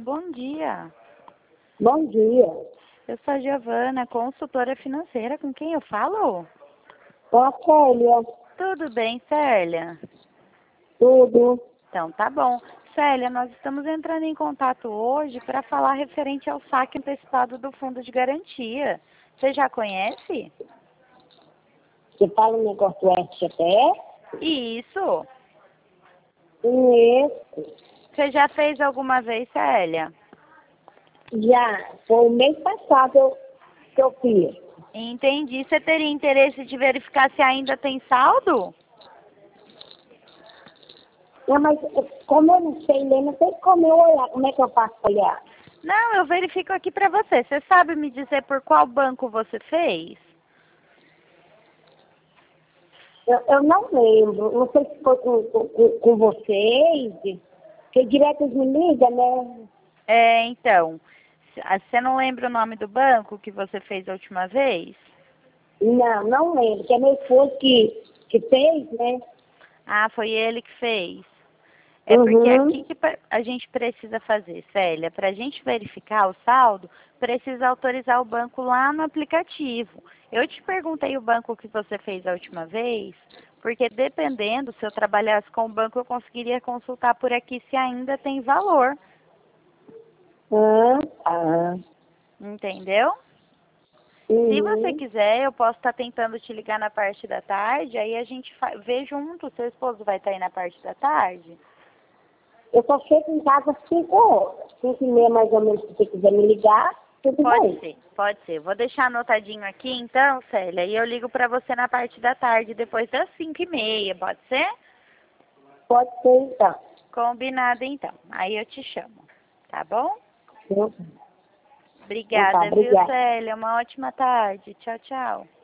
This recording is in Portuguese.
bom dia. Bom dia. Eu sou a Giovana, consultora financeira. Com quem eu falo? Ô, Célia. Tudo bem, Célia? Tudo. Então, tá bom. Célia, nós estamos entrando em contato hoje para falar referente ao saque antecipado do Fundo de Garantia. Você já conhece? Você fala um negócio do FGTS? Isso. Conheço. Você já fez alguma vez, Célia? Já. Foi o mês passado que eu fiz. Entendi. Você teria interesse de verificar se ainda tem saldo? Não, mas como eu não sei ler, não sei como eu olhar. Como é que eu faço pra olhar? Não, eu verifico aqui para você. Você sabe me dizer por qual banco você fez? Eu não lembro. Não sei se foi com vocês. Porque direto eles me ligam, né? Então, você não lembra o nome do banco que você fez a última vez? Não lembro. Que é meu esposo que fez, né? Ah, foi ele que fez. É porque Uhum. aqui que a gente precisa fazer, Célia, para a gente verificar o saldo, precisa autorizar o banco lá no aplicativo. Eu te perguntei o banco que você fez a última vez, porque dependendo, se eu trabalhasse com o banco, eu conseguiria consultar por aqui se ainda tem valor. Ah. Entendeu? Se você Uhum. quiser, eu posso estar tentando te ligar na parte da tarde, aí a gente vê junto. Seu esposo vai estar aí na parte da tarde? Eu só chego em casa às 5 horas. 5h30 mais ou menos, se você quiser me ligar, tudo Pode bem. ser, pode ser. Vou deixar anotadinho aqui então, Célia, e eu ligo pra você na parte da tarde, depois das 5h30, pode ser? Pode ser então. Combinado então. Aí eu te chamo, tá bom? Então tá, Obrigada, viu, obrigada. Célia? Uma ótima tarde. Tchau, tchau.